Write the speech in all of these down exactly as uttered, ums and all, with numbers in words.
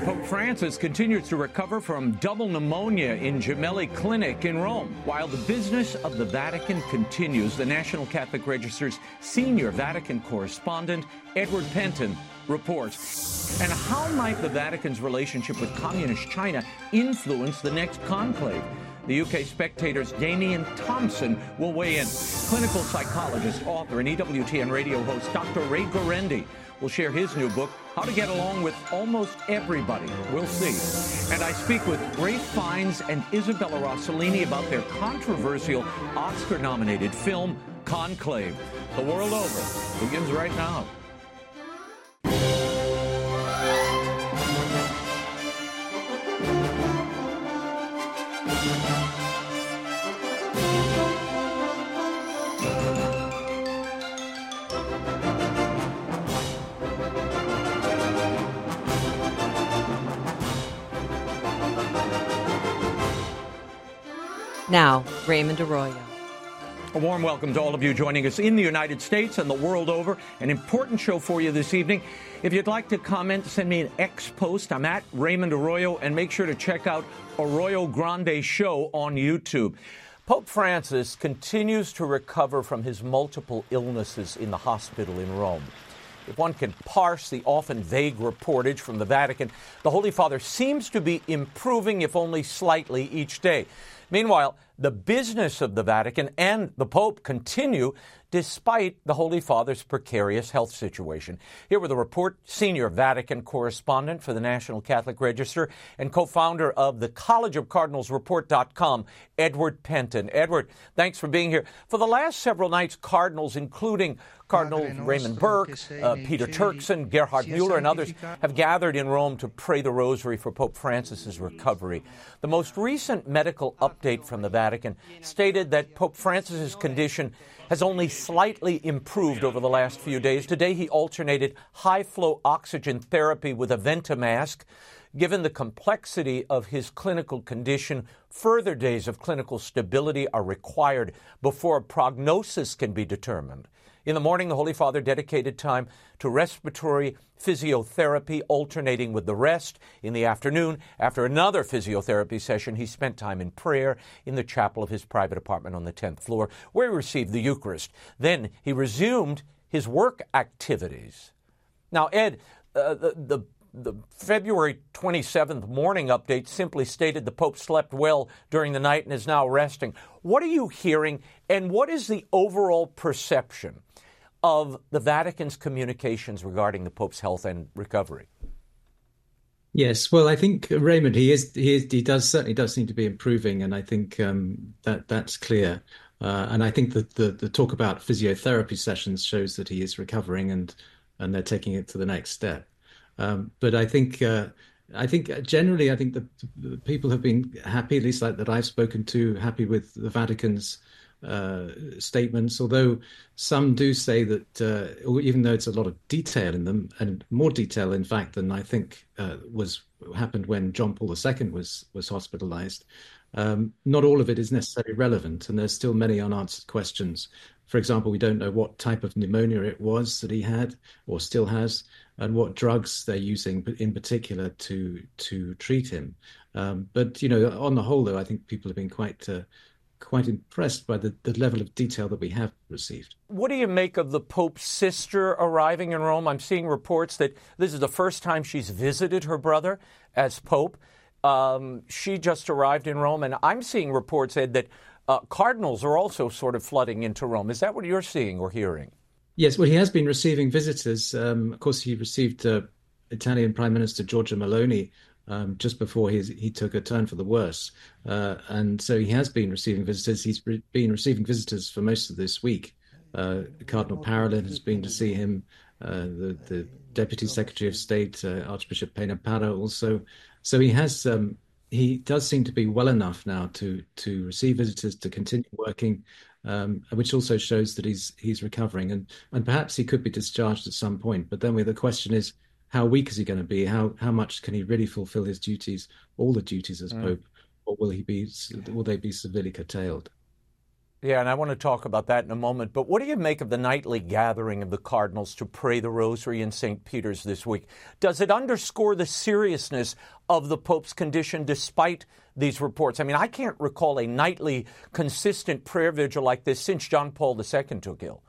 Pope Francis continues to recover from double pneumonia in Gemelli Clinic in Rome. While the business of the Vatican continues, the National Catholic Register's senior Vatican correspondent, Edward Penton, reports. And how might the Vatican's relationship with Communist China influence the next conclave? The U K Spectator's Damian Thompson will weigh in. Clinical psychologist, author, and E W T N radio host Doctor Ray Guarendi will share his new book, How to Get Along with Almost Everybody. We'll see. And I speak with Ralph Fiennes and Isabella Rossellini about their controversial Oscar-nominated film, Conclave. The World Over begins right now. Now, Raymond Arroyo. A warm welcome to all of you joining us in the United States and the world over. An important show for you this evening. If you'd like to comment, send me an X post. I'm at Raymond Arroyo, and make sure to check out Arroyo Grande Show on YouTube. Pope Francis continues to recover from his multiple illnesses in the hospital in Rome. If one can parse the often vague reportage from the Vatican, the Holy Father seems to be improving, if only slightly, each day. Meanwhile, the business of the Vatican and the Pope continue despite the Holy Father's precarious health situation. Here with a report, senior Vatican correspondent for the National Catholic Register and co-founder of the College of Cardinals Report dot com, Edward Penton. Edward, thanks for being here. For the last several nights, Cardinals, including Cardinal Raymond Burke, uh, Peter Turkson, Gerhard Mueller, and others, have gathered in Rome to pray the rosary for Pope Francis's recovery. The most recent medical update from the Vatican stated that Pope Francis's condition has only slightly improved over the last few days. Today, he alternated high-flow oxygen therapy with a Ventamask. Given the complexity of his clinical condition, further days of clinical stability are required before a prognosis can be determined. In the morning, the Holy Father dedicated time to respiratory physiotherapy, alternating with the rest. In the afternoon, after another physiotherapy session, he spent time in prayer in the chapel of his private apartment on the tenth floor, where he received the Eucharist. Then he resumed his work activities. Now, Ed, uh, the, the The February twenty-seventh morning update simply stated the Pope slept well during the night and is now resting. What are you hearing, and what is the overall perception of the Vatican's communications regarding the Pope's health and recovery? Yes, well, I think Raymond, he is he is he does certainly does seem to be improving, and I think um, that that's clear. Uh, and I think that the the talk about physiotherapy sessions shows that he is recovering, and and they're taking it to the next step. Um, but I think uh, I think generally I think the, the people have been happy, at least like that I've spoken to, happy with the Vatican's uh, statements. Although some do say that uh, even though it's a lot of detail in them, and more detail in fact than I think uh, was happened when John Paul the Second was was hospitalized, um, not all of it is necessarily relevant, and there's still many unanswered questions. For example, we don't know what type of pneumonia it was that he had or still has, and what drugs they're using in particular to to treat him. Um, but, you know, on the whole, though, I think people have been quite uh, quite impressed by the, the level of detail that we have received. What do you make of the Pope's sister arriving in Rome? I'm seeing reports that this is the first time she's visited her brother as Pope. Um, she just arrived in Rome, and I'm seeing reports, Ed, that uh, cardinals are also sort of flooding into Rome. Is that what you're seeing or hearing? Yes, well, he has been receiving visitors. Um, of course, he received uh, Italian Prime Minister Giorgia Meloni um, just before his, he took a turn for the worse. Uh, and so he has been receiving visitors. He's re- been receiving visitors for most of this week. Uh, Cardinal Parolin has been to see him, uh, the, the Deputy Secretary of State, uh, Archbishop Peña also. So he has... Um, he does seem to be well enough now to to receive visitors, to continue working, um, which also shows that he's he's recovering, and and perhaps he could be discharged at some point. But then the question is, how weak is he going to be? How how much can he really fulfill his duties, all the duties as mm. Pope, or will he be will they be severely curtailed? Yeah, and I want to talk about that in a moment. But what do you make of the nightly gathering of the cardinals to pray the rosary in Saint Peter's this week? Does it underscore the seriousness of the Pope's condition despite these reports? I mean, I can't recall a nightly consistent prayer vigil like this since John Paul the Second took ill.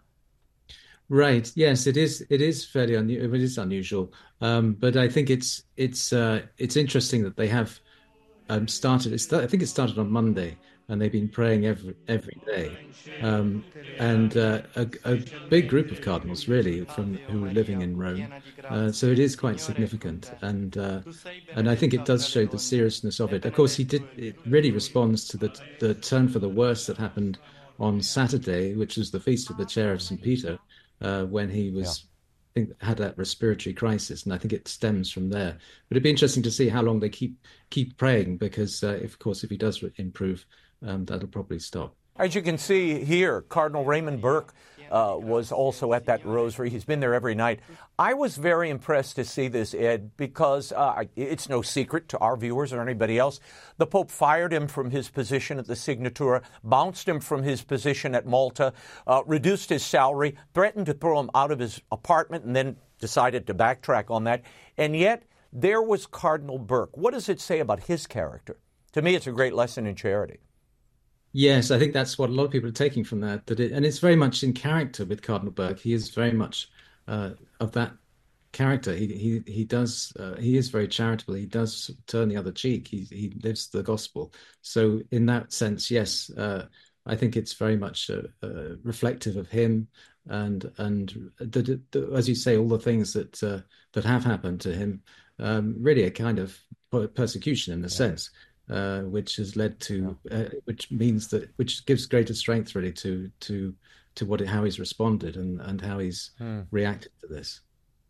Right. Yes, it is. It is fairly unusual. It is unusual. Um, but I think it's it's uh, it's interesting that they have um, started. It's, I think it started on Monday, and they've been praying every every day. Um, and uh, a, a big group of cardinals, really, from who are living in Rome. Uh, so it is quite significant, and uh, and I think it does show the seriousnness of it. Of course, he did. It really responds to the the turn for the worse that happened on Saturday, which was the feast of the Chair of Saint Peter. Uh, when he was, yeah. I think, had that respiratory crisis, and I think it stems from there. But it'd be interesting to see how long they keep keep praying, because, uh, if, of course, if he does improve, um, that'll probably stop. As you can see here, Cardinal Raymond Burke uh, was also at that rosary. He's been there every night. I was very impressed to see this, Ed, because uh, it's no secret to our viewers or anybody else. The Pope fired him from his position at the Signatura, bounced him from his position at Malta, uh, reduced his salary, threatened to throw him out of his apartment, and then decided to backtrack on that. And yet, there was Cardinal Burke. What does it say about his character? To me, it's a great lesson in charity. Yes, I think that's what a lot of people are taking from that. That it, and it's very much in character with Cardinal Burke. He is very much uh, of that character. He he he does. Uh, he is very charitable. He does turn the other cheek. He he lives the gospel. So in that sense, yes, uh, I think it's very much uh, uh, reflective of him. And and the, the, as you say, all the things that uh, that have happened to him, um, really a kind of persecution in a yeah. sense. Uh, which has led to, uh, which means that, which gives greater strength really to to to what how he's responded and, and how he's hmm. reacted to this.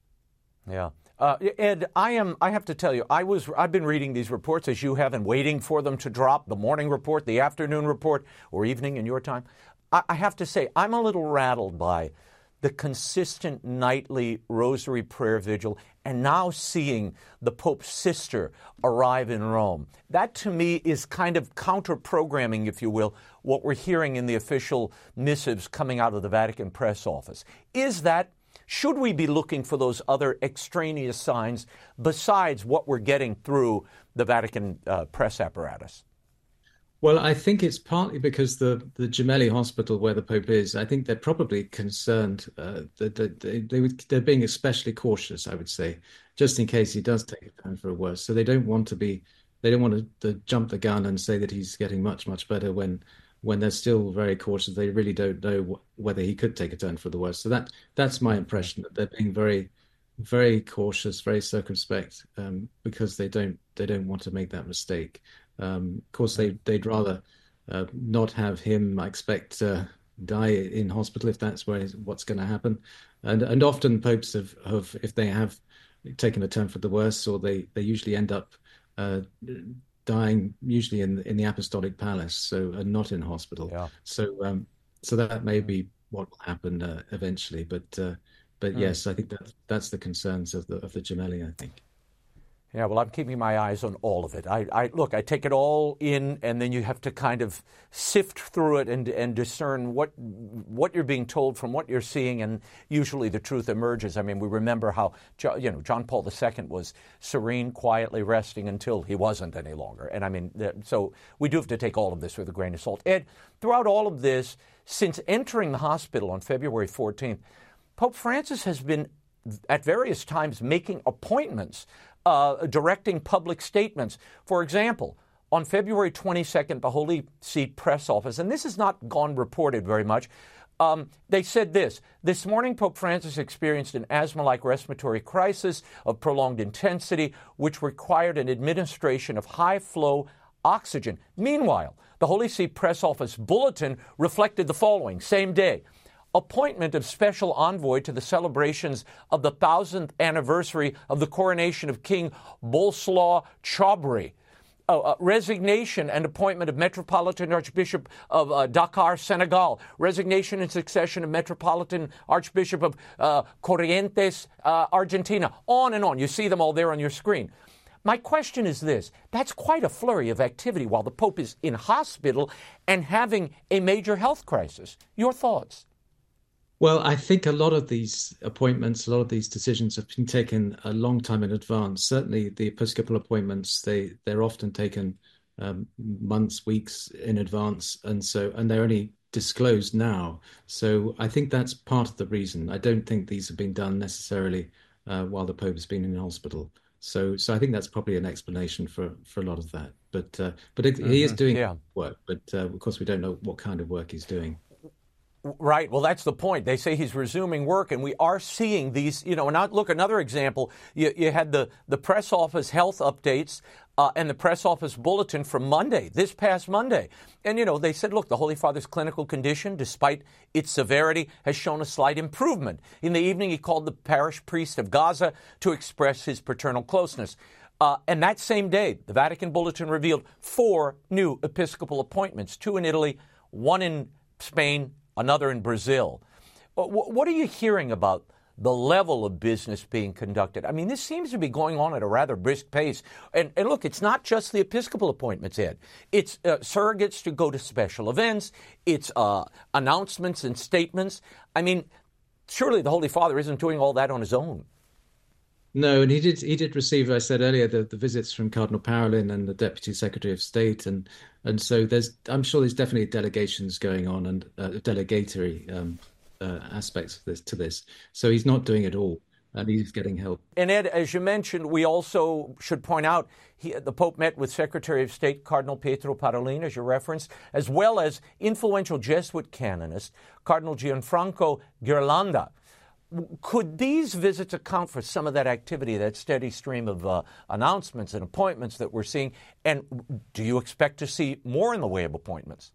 Yeah, uh, Ed, I am. I have to tell you, I was. I've been reading these reports as you have, and waiting for them to drop. The morning report, the afternoon report, or evening in your time. I, I have to say, I'm a little rattled by the consistent nightly rosary prayer vigil, and now seeing the Pope's sister arrive in Rome. That, to me, is kind of counter-programming, if you will, what we're hearing in the official missives coming out of the Vatican press office. Is that, should we be looking for those other extraneous signs besides what we're getting through the Vatican uh, press apparatus? Well, I think it's partly because the, the Gemelli Hospital where the Pope is, I think they're probably concerned uh, that, that they, they would, they're being especially cautious, I would say, just in case he does take a turn for a worse. So they don't want to be, they don't want to, to jump the gun and say that he's getting much, much better when when they're still very cautious. They really don't know wh- whether he could take a turn for the worse. So that that's my impression, that they're being very, very cautious, very circumspect, um, because they don't they don't want to make that mistake. Um, of course, they, they'd rather uh, not have him, I expect, uh, die in hospital if that's where what's going to happen. And and often popes have, have, if they have taken a turn for the worse, or they, they usually end up uh, dying, usually in in the apostolic palace, so and not in hospital. Yeah. So um, so that may be what will happen uh, eventually. But uh, but mm. yes, I think that that's the concerns of the of the Gemelli, I think. Yeah, well, I'm keeping my eyes on all of it. I, I look, I take it all in, and then you have to kind of sift through it and and discern what what you're being told from what you're seeing, and usually the truth emerges. I mean, we remember how you know John Paul the Second was serene, quietly resting until he wasn't any longer. And I mean, so we do have to take all of this with a grain of salt. Ed, throughout all of this, since entering the hospital on February fourteenth, Pope Francis has been at various times making appointments. Uh, directing public statements. For example, on February twenty-second, the Holy See press office, and this has not gone reported very much, um, they said this: this morning, Pope Francis experienced an asthma-like respiratory crisis of prolonged intensity, which required an administration of high-flow oxygen. Meanwhile, the Holy See press office bulletin reflected the following, same day: appointment of special envoy to the celebrations of the thousandth anniversary of the coronation of King Boleslaw Chobri. Uh, uh, resignation and appointment of Metropolitan Archbishop of uh, Dakar, Senegal. Resignation and succession of Metropolitan Archbishop of uh, Corrientes, uh, Argentina. On and on. You see them all there on your screen. My question is this. That's quite a flurry of activity while the Pope is in hospital and having a major health crisis. Your thoughts? Well, I think a lot of these appointments, a lot of these decisions have been taken a long time in advance. Certainly the episcopal appointments, they, they're often taken um, months, weeks in advance. And so, and they're only disclosed now. So I think that's part of the reason. I don't think these have been done necessarily uh, while the Pope has been in hospital. So, so I think that's probably an explanation for, for a lot of that. But, uh, but it, mm-hmm. he is doing yeah. work. But uh, of course, we don't know what kind of work he's doing. Right. Well, that's the point. They say he's resuming work, and we are seeing these, you know, and now, look, another example, you, you had the, the press office health updates uh, and the press office bulletin from Monday, this past Monday. And, you know, they said, look, the Holy Father's clinical condition, despite its severity, has shown a slight improvement. In the evening, he called the parish priest of Gaza to express his paternal closeness. Uh, and that same day, the Vatican bulletin revealed four new episcopal appointments, two in Italy, one in Spain, another in Brazil. What are you hearing about the level of business being conducted? I mean, this seems to be going on at a rather brisk pace. And, and look, it's not just the episcopal appointments, Ed. It's uh, surrogates to go to special events. It's uh, announcements and statements. I mean, surely the Holy Father isn't doing all that on his own. No, and he did he did receive, I said earlier, the, the visits from Cardinal Parolin and the Deputy Secretary of State. And and so there's I'm sure there's definitely delegations going on and uh, delegatory um, uh, aspects of this to this. So he's not doing it all, and he's getting help. And Ed, as you mentioned, we also should point out he, the Pope met with Secretary of State Cardinal Pietro Parolin, as you referenced, as well as influential Jesuit canonist Cardinal Gianfranco Ghirlanda. Could these visits account for some of that activity, that steady stream of uh, announcements and appointments that we're seeing? And do you expect to see more in the way of appointments?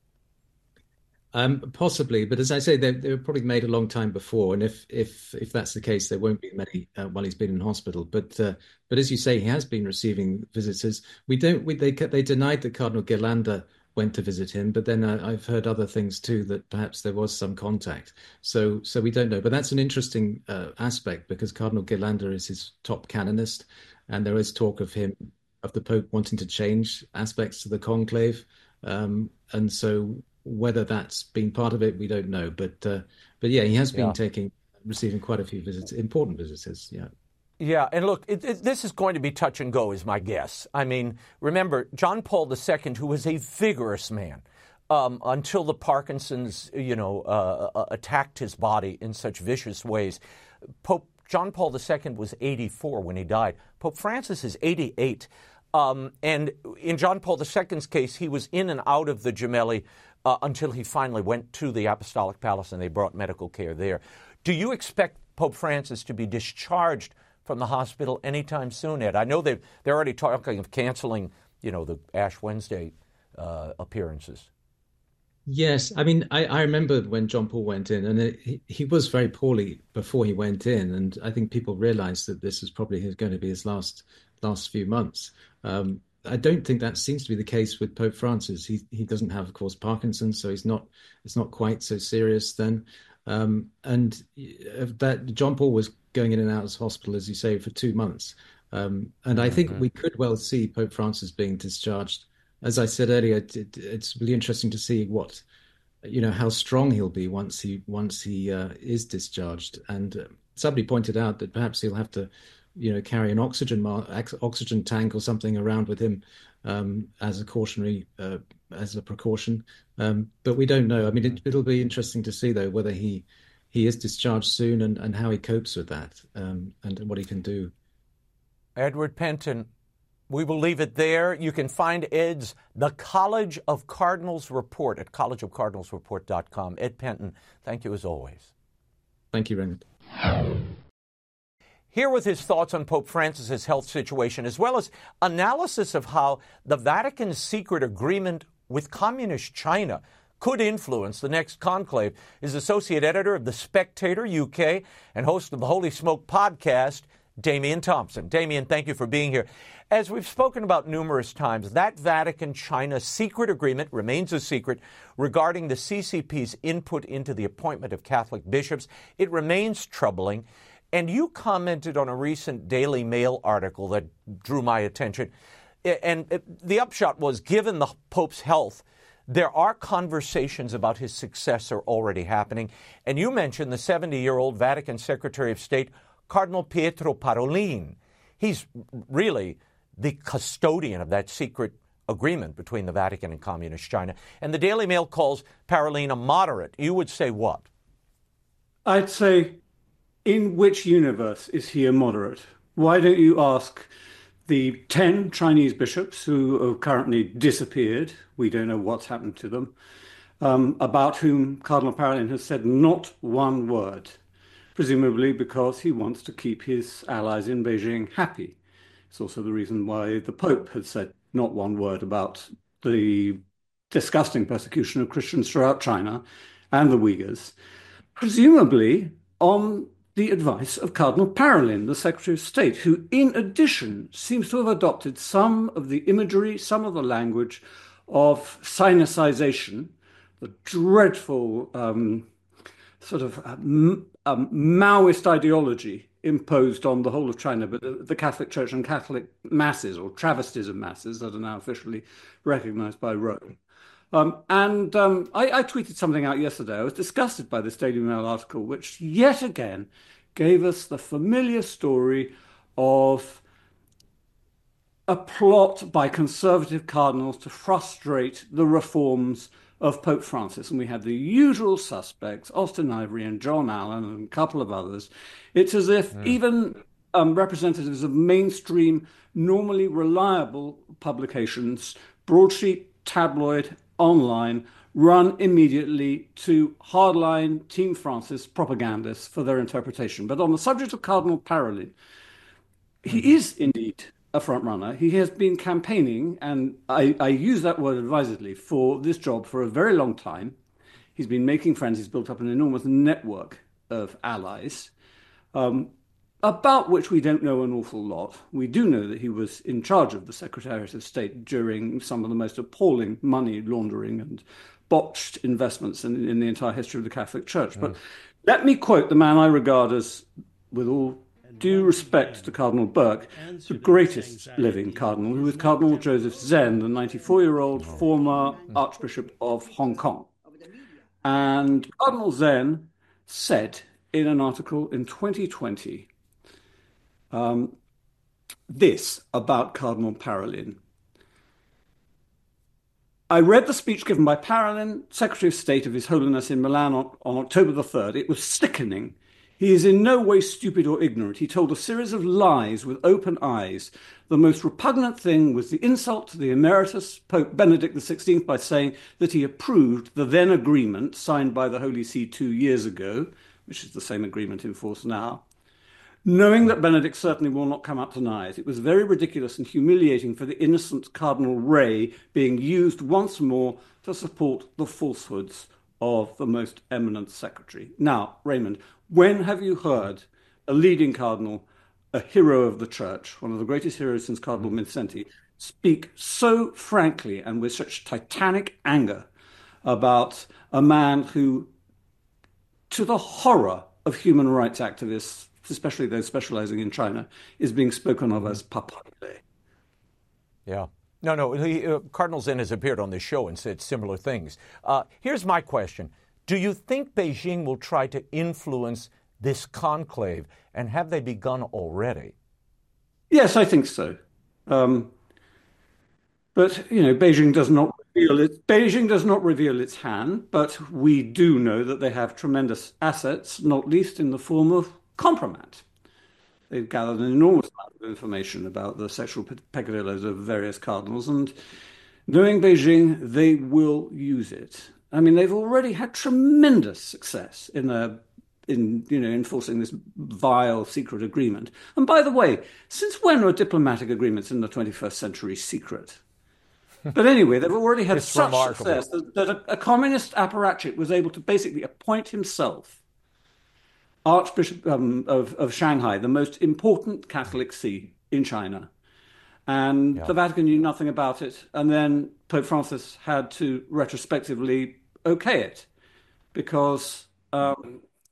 Um, possibly, but as I say, they, they were probably made a long time before, and if if if that's the case, there won't be many uh, while he's been in hospital. But uh, but as you say, he has been receiving visitors. We don't. We, they they denied that Cardinal Ghirlanda went to visit him, but then uh, I've heard other things too, that perhaps there was some contact. So so we don't know. But that's an interesting uh, aspect, because Cardinal Ghirlanda is his top canonist, and there is talk of him, of the Pope wanting to change aspects to the conclave. Um, and so whether that's been part of it, we don't know. But uh, but yeah, he has been yeah. taking, receiving quite a few visits, important visitors, yeah. Yeah, and look, it, it, this is going to be touch and go, is my guess. I mean, remember, John Paul the Second, who was a vigorous man um, until the Parkinson's, you know, uh, uh, attacked his body in such vicious ways. Pope John Paul the Second was eighty-four when he died. Pope Francis is eighty-eight. Um, and in John Paul the Second's case, he was in and out of the Gemelli uh, until he finally went to the Apostolic Palace and they brought medical care there. Do you expect Pope Francis to be discharged from the hospital anytime soon, Ed? I know they've, they're already talking of canceling, you know, the Ash Wednesday uh, appearances. Yes. I mean, I, I remember when John Paul went in, and it, he, he was very poorly before he went in. And I think people realized that this was probably his, going to be his last last few months. Um, I don't think that seems to be the case with Pope Francis. He he doesn't have, of course, Parkinson's, so he's not it's not quite so serious then. Um, and that John Paul was going in and out of hospital, as you say, for two months. Um, and I think mm-hmm. we could well see Pope Francis being discharged. As I said earlier, it, it, it's really interesting to see what, you know, how strong he'll be once he once he uh, is discharged. And uh, somebody pointed out that perhaps he'll have to, you know, carry an oxygen mar- oxygen tank or something around with him um, as a cautionary, uh, as a precaution. Um, but we don't know. I mean, it, it'll be interesting to see, though, whether he he is discharged soon and, and how he copes with that um, and what he can do. Edward Pentin, we will leave it there. You can find Ed's The College of Cardinals report at college of cardinals report dot com. Ed Pentin, thank you as always. Thank you, Raymond. Here with his thoughts on Pope Francis's health situation, as well as analysis of how the Vatican's secret agreement with Communist China could influence the next conclave, is Associate Editor of The Spectator U K and host of the Holy Smoke podcast, Damian Thompson. Damian, thank you for being here. As we've spoken about numerous times, that Vatican-China secret agreement remains a secret regarding the C C P's input into the appointment of Catholic bishops. It remains troubling. And you commented on a recent Daily Mail article that drew my attention. And the upshot was, given the Pope's health, there are conversations about his successor already happening. And you mentioned the seventy-year-old Vatican Secretary of State, Cardinal Pietro Parolin. He's really the custodian of that secret agreement between the Vatican and Communist China. And the Daily Mail calls Parolin a moderate. You would say what? I'd say, in which universe is he a moderate? Why don't you ask the ten Chinese bishops who have currently disappeared, we don't know what's happened to them, um, about whom Cardinal Parolin has said not one word, presumably because he wants to keep his allies in Beijing happy. It's also the reason why the Pope has said not one word about the disgusting persecution of Christians throughout China and the Uyghurs, presumably on the advice of Cardinal Parolin, the Secretary of State, who in addition seems to have adopted some of the imagery, some of the language of Sinicization, the dreadful um, sort of um, um, Maoist ideology imposed on the whole of China, but the, the Catholic Church and Catholic masses, or travesties of masses, that are now officially recognized by Rome. Um, and um, I, I tweeted something out yesterday. I was disgusted by this Daily Mail article, which yet again gave us the familiar story of a plot by conservative cardinals to frustrate the reforms of Pope Francis. And we had the usual suspects, Austin Ivory and John Allen and a couple of others. It's as if mm. even um, representatives of mainstream, normally reliable publications, broadsheet, tabloid, online, run immediately to hardline Team Francis propagandists for their interpretation. But on the subject of Cardinal Parolin, he is indeed a frontrunner. He has been campaigning, and I, I use that word advisedly, for this job for a very long time. He's been making friends. He's built up an enormous network of allies, um, about which we don't know an awful lot. We do know that he was in charge of the Secretariat of State during some of the most appalling money laundering and botched investments in, in the entire history of the Catholic Church. Mm. But let me quote the man I regard as, with all due respect to Cardinal Burke, the greatest living cardinal, who is Cardinal Joseph Zen, the ninety-four-year-old former Archbishop of Hong Kong. And Cardinal Zen said in an article in twenty twenty um, this about Cardinal Parolin. I read the speech given by Parolin, Secretary of State of His Holiness in Milan on, on October the third. It was sickening. He is in no way stupid or ignorant. He told a series of lies with open eyes. The most repugnant thing was the insult to the emeritus Pope Benedict the sixteenth by saying that he approved the then agreement signed by the Holy See two years ago, which is the same agreement in force now, knowing that Benedict certainly will not come out to deny it. It was very ridiculous and humiliating for the innocent Cardinal Ray being used once more to support the falsehoods of the most eminent secretary. Now, Raymond, when have you heard a leading cardinal, a hero of the church, one of the greatest heroes since Cardinal Mindszenty, speak so frankly and with such titanic anger about a man who, to the horror of human rights activists, especially those specializing in China, is being spoken of as Papa Ile? Yeah. No, no. He, uh, Cardinal Zen has appeared on this show and said similar things. Uh, here's my question. Do you think Beijing will try to influence this conclave, and have they begun already? Yes, I think so. Um, but, you know, Beijing does not reveal it. Beijing does not reveal its hand, but we do know that they have tremendous assets, not least in the form of compromat. They've gathered an enormous amount of information about the sexual peccadillos of various cardinals, and knowing Beijing, they will use it. I mean, they've already had tremendous success in their, in you know, enforcing this vile secret agreement. And by the way, since when are diplomatic agreements in the twenty-first century secret? But anyway, they've already had such remarkable. success that, that a, a communist apparatchik was able to basically appoint himself Archbishop um, of, of Shanghai, the most important Catholic see in China. And yeah. the Vatican knew nothing about it. And then Pope Francis had to retrospectively okay it because um,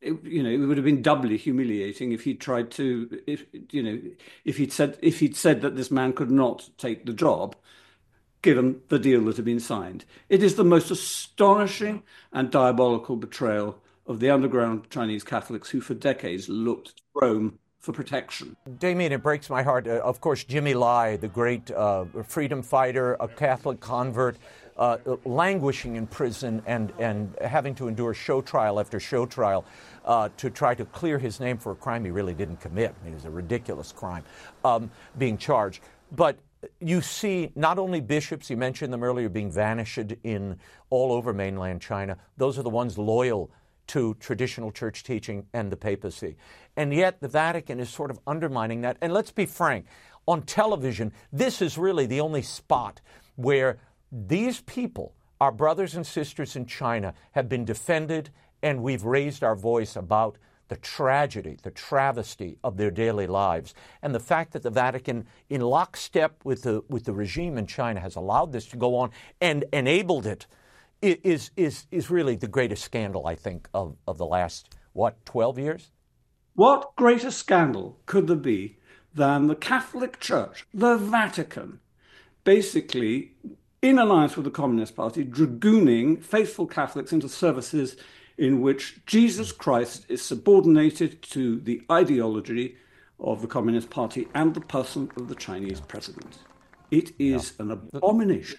It, you know, it would have been doubly humiliating if he'd tried to, if you know, if he'd said if he'd said that this man could not take the job, given the deal that had been signed. It is the most astonishing and diabolical betrayal of the underground Chinese Catholics who for decades looked to Rome for protection. Damien, it breaks my heart. Uh, of course, Jimmy Lai, the great uh, freedom fighter, a Catholic convert, uh, languishing in prison and, and having to endure show trial after show trial uh, to try to clear his name for a crime he really didn't commit. It was a ridiculous crime, um, being charged. But you see not only bishops, you mentioned them earlier, being vanished in all over mainland China. Those are the ones loyal to traditional church teaching and the papacy. And yet the Vatican is sort of undermining that. And let's be frank, on television, this is really the only spot where these people, our brothers and sisters in China, have been defended, and we've raised our voice about the tragedy, the travesty of their daily lives. And the fact that the Vatican, in lockstep with the with the regime in China, has allowed this to go on and enabled it is is is really the greatest scandal, I think, of, of the last, what, twelve years? What greater scandal could there be than the Catholic Church, the Vatican, basically, in alliance with the Communist Party, dragooning faithful Catholics into services in which Jesus Christ is subordinated to the ideology of the Communist Party and the person of the Chinese president. It is yeah. an abomination.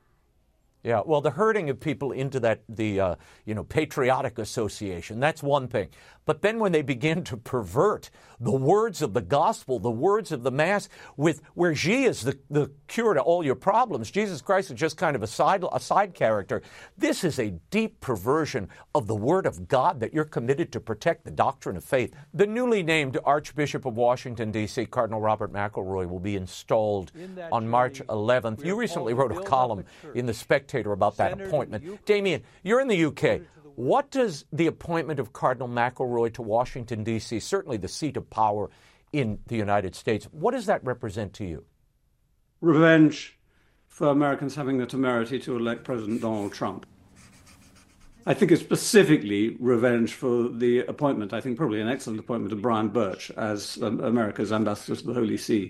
Yeah, well, the herding of people into that, the, uh, you know, patriotic association, that's one thing. But then when they begin to pervert the words of the gospel, the words of the Mass, with where Xi is the, the cure to all your problems, Jesus Christ is just kind of a side, a side character. This is a deep perversion of the Word of God that you're committed to protect the doctrine of faith. The newly named Archbishop of Washington, D C, Cardinal Robert McElroy, will be installed on March eleventh. You recently wrote a column in The Spectator about that appointment. Damien, you're in the U K. What does the appointment of Cardinal McElroy to Washington, D C, certainly the seat of power in the United States, what does that represent to you? Revenge for Americans having the temerity to elect President Donald Trump. I think it's specifically revenge for the appointment, I think probably an excellent appointment of Brian Birch as um, America's ambassador to the Holy See.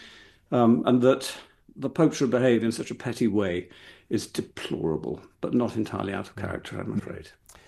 Um, and that the Pope should behave in such a petty way is deplorable, but not entirely out of character, I'm afraid.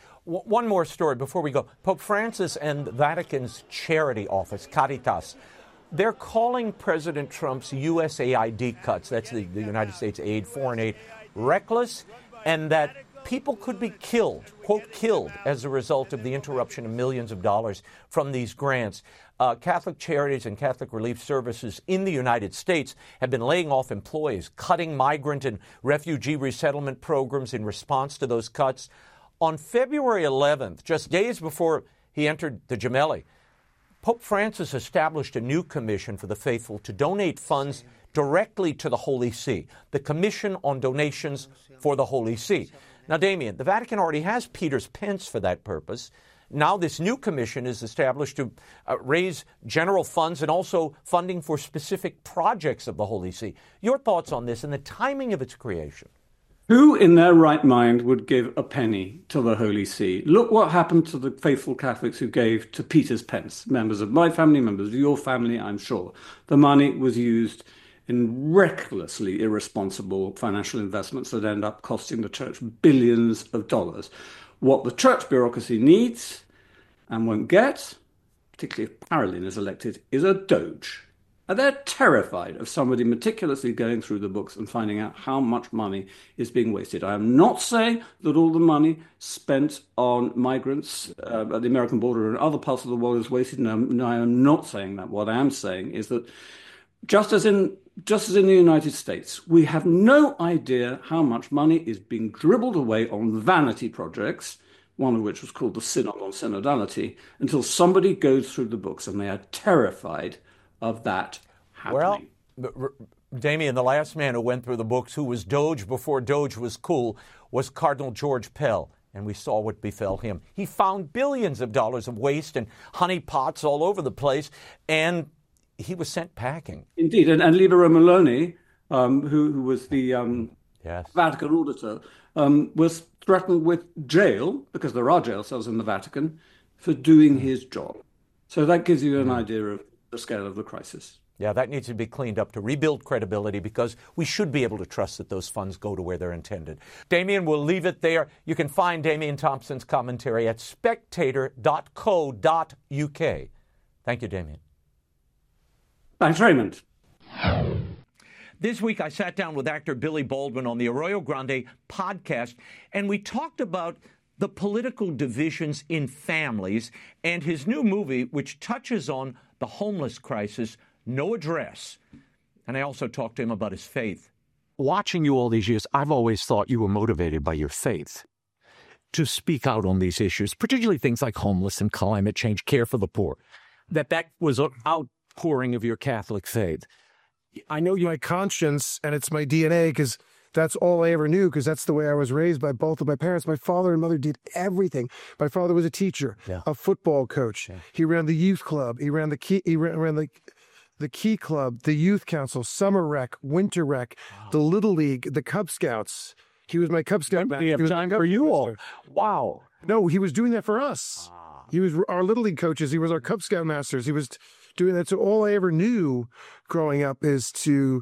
One more story before we go. Pope Francis and the Vatican's charity office, Caritas, they're calling President Trump's U S A I D cuts, that's the, the United States aid, foreign aid, reckless, and that people could be killed, quote, killed, as a result of the interruption of millions of dollars from these grants. Uh, Catholic Charities and Catholic Relief Services in the United States have been laying off employees, cutting migrant and refugee resettlement programs in response to those cuts. On February eleventh, just days before he entered the Gemelli, Pope Francis established a new commission for the faithful to donate funds directly to the Holy See, the Commission on Donations for the Holy See. Now, Damien, the Vatican already has Peter's Pence for that purpose. Now this new commission is established to uh, raise general funds and also funding for specific projects of the Holy See. Your thoughts on this and the timing of its creation? Who in their right mind would give a penny to the Holy See? Look what happened to the faithful Catholics who gave to Peter's Pence. Members of my family, members of your family, I'm sure. The money was used in recklessly irresponsible financial investments that end up costing the church billions of dollars. What the church bureaucracy needs and won't get, particularly if Parolin is elected, is a doge. And they're terrified of somebody meticulously going through the books and finding out how much money is being wasted. I am not saying that all the money spent on migrants uh, at the American border and other parts of the world is wasted. No, no, I am not saying that. What I am saying is that just as in just as in the United States, we have no idea how much money is being dribbled away on vanity projects, one of which was called the Synod on Synodality, until somebody goes through the books, and they are terrified of that happening. Well, Damien, the last man who went through the books, who was Doge before Doge was cool, was Cardinal George Pell, and we saw what befell him. He found billions of dollars of waste and honey pots all over the place, and he was sent packing. Indeed, and, and Libero Maloney, um, who, who was the um, yes. Vatican auditor, um, was threatened with jail, because there are jail cells in the Vatican, for doing his job. So that gives you an idea of the scale of the crisis. Yeah, that needs to be cleaned up to rebuild credibility, because we should be able to trust that those funds go to where they're intended. Damian, we'll leave it there. You can find Damian Thompson's commentary at spectator dot co dot U K. Thank you, Damian. Thanks, Raymond. This week, I sat down with actor Billy Baldwin on the Arroyo Grande podcast, and we talked about the political divisions in families and his new movie, which touches on the homeless crisis, No Address. And I also talked to him about his faith. Watching you all these years, I've always thought you were motivated by your faith to speak out on these issues, particularly things like homeless and climate change, care for the poor, that that was an outpouring of your Catholic faith. I know you my conscience, and it's my D N A, because that's all I ever knew, because that's the way I was raised by both of my parents. My father and mother did everything. My father was a teacher, yeah. a football coach. Yeah. He ran the youth club. He ran the key. He ran, ran the the Key Club, the Youth Council, Summer Rec, Winter Rec, wow. the Little League, the Cub Scouts. He was my Cub Scout master. He have time for you all. Wow. No, he was doing that for us. Ah. He was our Little League coaches. He was our Cub Scout masters. He was doing that. So all I ever knew growing up is to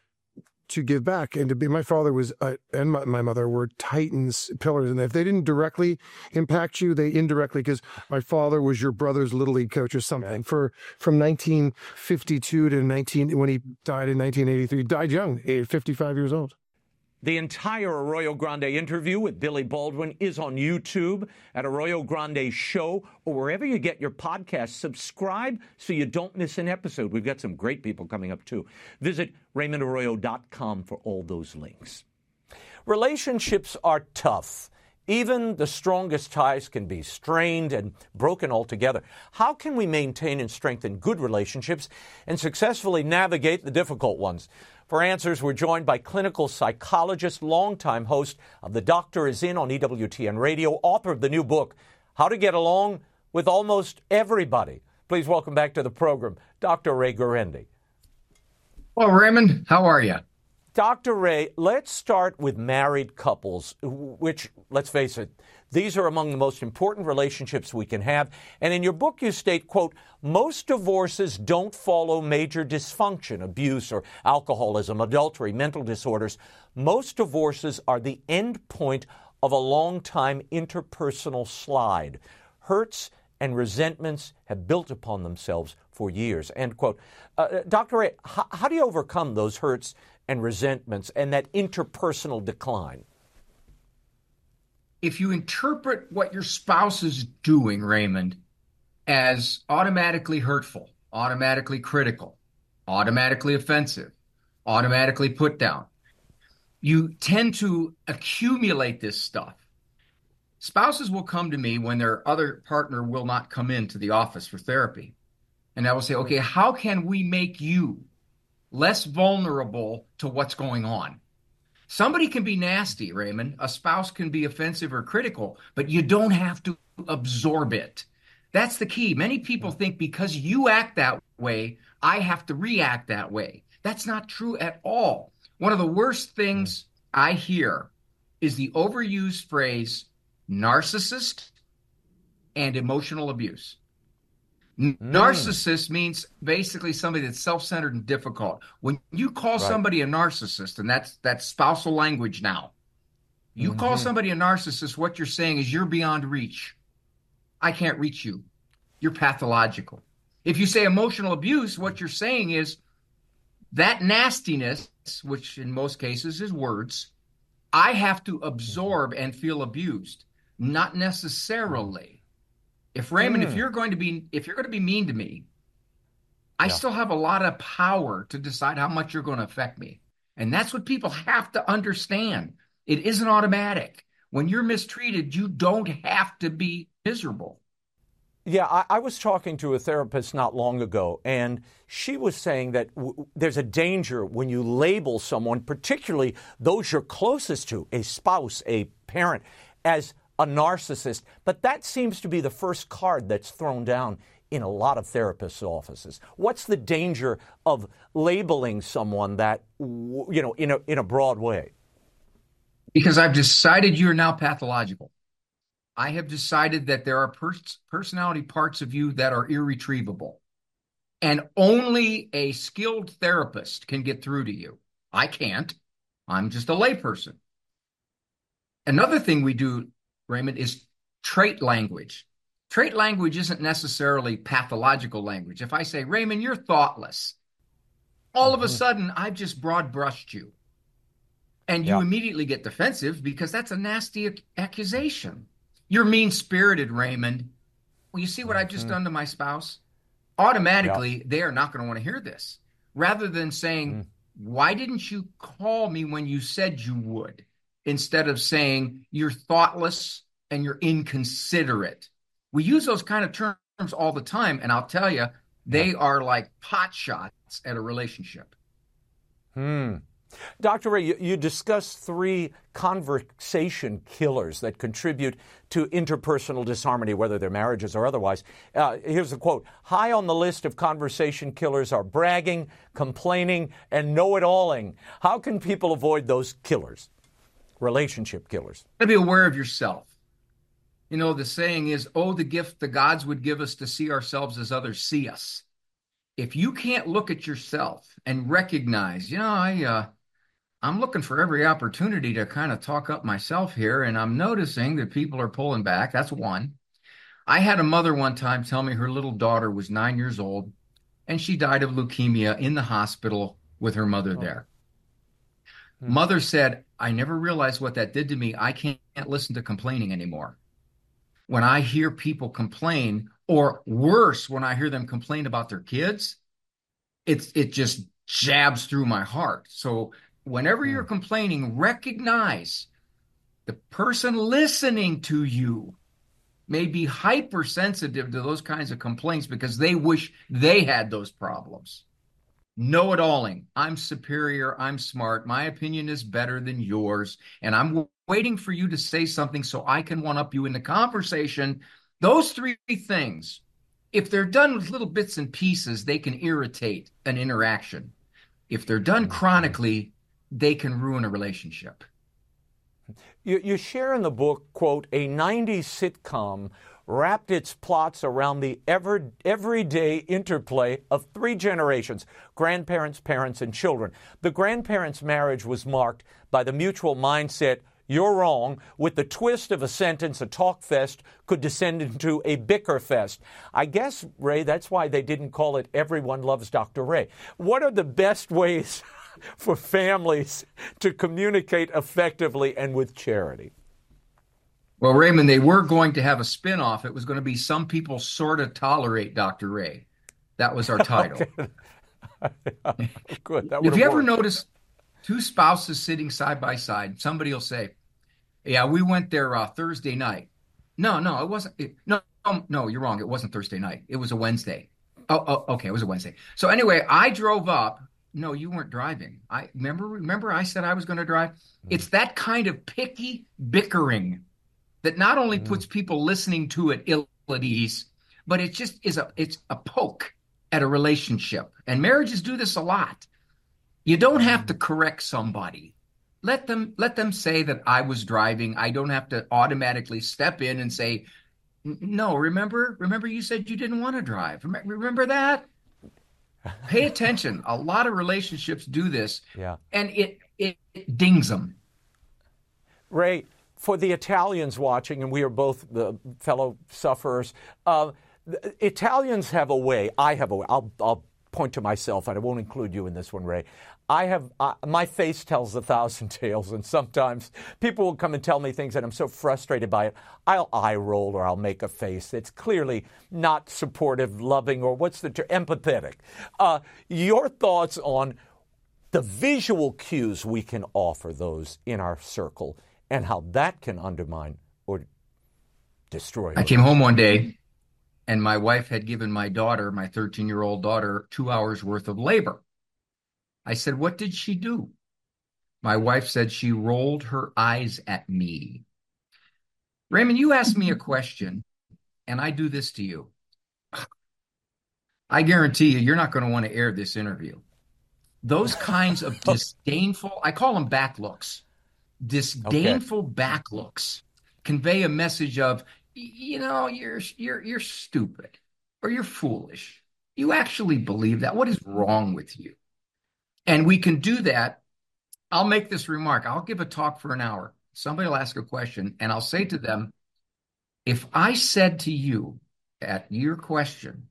to give back and to be. My father was uh, and my, my mother were titans, pillars, and if they didn't directly impact you, they indirectly, because my father was your brother's Little League coach or something yeah. for from nineteen fifty-two to nineteen when he died in nineteen eighty-three. Died young, fifty-five years old. The entire Arroyo Grande interview with Billy Baldwin is on YouTube at Arroyo Grande Show or wherever you get your podcasts. Subscribe so you don't miss an episode. We've got some great people coming up, too. Visit Raymond Arroyo dot com for all those links. Relationships are tough. Even the strongest ties can be strained and broken altogether. How can we maintain and strengthen good relationships and successfully navigate the difficult ones? For answers, we're joined by clinical psychologist, longtime host of The Doctor Is In on E W T N Radio, author of the new book, How to Get Along with Almost Everybody. Please welcome back to the program, Doctor Ray Guarendi. Well, Raymond, how are you? Doctor Ray, let's start with married couples, which, let's face it, these are among the most important relationships we can have. And in your book, you state, quote, most divorces don't follow major dysfunction, abuse or alcoholism, adultery, mental disorders. Most divorces are the end point of a long-time interpersonal slide. Hurts and resentments have built upon themselves for years, end quote. Uh, Doctor Ray, how, how do you overcome those hurts and resentments and that interpersonal decline? If you interpret what your spouse is doing, Raymond, as automatically hurtful, automatically critical, automatically offensive, automatically put down, you tend to accumulate this stuff. Spouses will come to me when their other partner will not come into the office for therapy. And I will say, okay, how can we make you less vulnerable to what's going on? Somebody can be nasty, Raymond. A spouse can be offensive or critical, but you don't have to absorb it. That's the key. Many people think because you act that way, I have to react that way. That's not true at all. One of the worst things I hear is the overused phrase narcissist and emotional abuse. Mm. Narcissist means basically somebody that's self-centered and difficult. When you call right. somebody a narcissist, and that's that's spousal language now, you mm-hmm. call somebody a narcissist, what you're saying is you're beyond reach. I can't reach you. You're pathological. If you say emotional abuse, what you're saying is that nastiness, which in most cases is words, I have to absorb and feel abused, not necessarily. If Raymond, mm. if you're going to be if you're going to be mean to me, I yeah. still have a lot of power to decide how much you're going to affect me. And that's what people have to understand. It isn't automatic. When you're mistreated, you don't have to be miserable. Yeah, I, I was talking to a therapist not long ago, and she was saying that w- there's a danger when you label someone, particularly those you're closest to, a spouse, a parent, as a narcissist. But that seems to be the first card that's thrown down in a lot of therapists' offices. What's the danger of labeling someone that, you know, in a in a broad way? Because I've decided you're now pathological. I have decided that there are pers- personality parts of you that are irretrievable. And only a skilled therapist can get through to you. I can't. I'm just a layperson. Another thing we do, Raymond, is trait language. Trait language isn't necessarily pathological language. If I say, Raymond, you're thoughtless, all mm-hmm. of a sudden I've just broad brushed you. And you yeah. immediately get defensive because that's a nasty ac- accusation. You're mean-spirited, Raymond. Well, you see what mm-hmm. I've just done to my spouse? Automatically, yeah. they are not going to want to hear this. Rather than saying, mm. why didn't you call me when you said you would? Instead of saying, you're thoughtless and you're inconsiderate. We use those kind of terms all the time, and I'll tell you, they yeah. are like pot shots at a relationship. Hmm. Doctor Ray, you, you discussed three conversation killers that contribute to interpersonal disharmony, whether they're marriages or otherwise. Uh, here's a quote. High on the list of conversation killers are bragging, complaining, and know-it-alling. How can people avoid those killers, relationship killers? You gotta be aware of yourself. You know, the saying is, oh, the gift the gods would give us to see ourselves as others see us. If you can't look at yourself and recognize, you know, I, uh, I'm looking for every opportunity to kind of talk up myself here, and I'm noticing that people are pulling back. That's one. I had a mother one time tell me her little daughter was nine years old, and she died of leukemia in the hospital with her mother oh. there. Hmm. Mother said, I never realized what that did to me. I can't listen to complaining anymore. When I hear people complain, or worse, when I hear them complain about their kids, it's it just jabs through my heart. So whenever you're complaining, recognize the person listening to you may be hypersensitive to those kinds of complaints because they wish they had those problems. Know-it-alling. I'm superior. I'm smart. My opinion is better than yours. And I'm w- waiting for you to say something so I can one-up you in the conversation. Those three things, if they're done with little bits and pieces, they can irritate an interaction. If they're done chronically, they can ruin a relationship. You, you share in the book, quote, a nineties sitcom wrapped its plots around the ever, everyday interplay of three generations, grandparents, parents, and children. The grandparents' marriage was marked by the mutual mindset, you're wrong, with the twist of a sentence, a talk fest could descend into a bicker fest. I guess, Ray, that's why they didn't call it Everyone Loves Doctor Ray. What are the best ways for families to communicate effectively and with charity? Well, Raymond, they were going to have a spinoff. It was going to be Some People Sort of Tolerate Doctor Ray. That was our title. Good. That If you worked. ever notice two spouses sitting side by side, somebody will say, yeah, we went there uh, Thursday night. No, no, it wasn't. It, no, no, no, you're wrong. It wasn't Thursday night. It was a Wednesday. Oh, oh, okay, it was a Wednesday. So anyway, I drove up. No, you weren't driving. I remember. Remember, I said I was going to drive. Mm. It's that kind of picky bickering that not only mm. puts people listening to it ill at ease, but it just is a it's a poke at a relationship. And marriages do this a lot. You don't have to correct somebody. Let them let them say that I was driving. I don't have to automatically step in and say, no, remember, remember you said you didn't want to drive. Remember that? Pay attention. A lot of relationships do this, yeah. and it, it, it dings them. Ray, for the Italians watching, and we are both the fellow sufferers, uh, Italians have a way. I have a way. I'll, I'll point to myself, and I won't include you in this one, Ray. I have uh, my face tells a thousand tales, and sometimes people will come and tell me things, and I'm so frustrated by it. I'll eye roll or I'll make a face. It's clearly not supportive, loving, or what's the term? Empathetic. Uh, your thoughts on the visual cues we can offer those in our circle and how that can undermine or destroy. I came home one day, and my wife had given my daughter, my thirteen-year-old daughter, two hours worth of labor. I said, what did she do? My wife said she rolled her eyes at me. Raymond, you asked me a question, and I do this to you. I guarantee you, you're not going to want to air this interview. Those kinds of disdainful, I call them back looks, disdainful okay. back looks convey a message of, you know, you're you're you're stupid or you're foolish. You actually believe that. What is wrong with you? And we can do that. I'll make this remark. I'll give a talk for an hour. Somebody will ask a question, and I'll say to them, if I said to you at your question,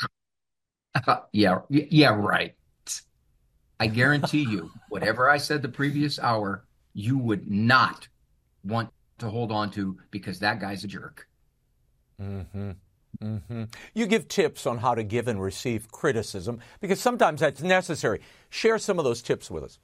yeah, yeah, right. I guarantee you, whatever I said the previous hour, you would not want to hold on to because that guy's a jerk. Mm-hmm. Mm-hmm. You give tips on how to give and receive criticism because sometimes that's necessary. Share some of those tips with us.